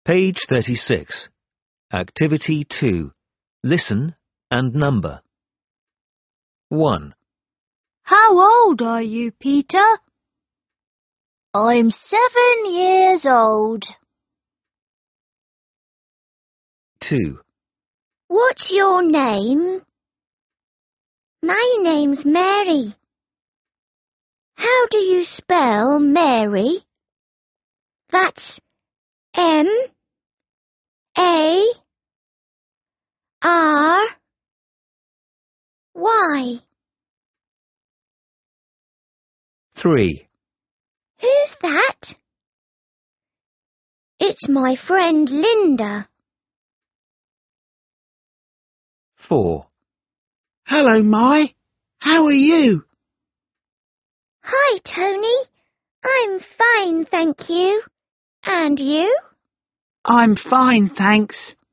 Page 36. Activity 2. Listen and number. 1, How old are you, Peter? I'm 7 years old. 2, What's your name? My name's Mary. How do you spell Mary? That's M-A-R-Y. 3, Who's that? It's my friend Linda. 4, Hello, Mai. How are you? Hi, Tony. I'm fine, thank you. And you? I'm fine, thanks.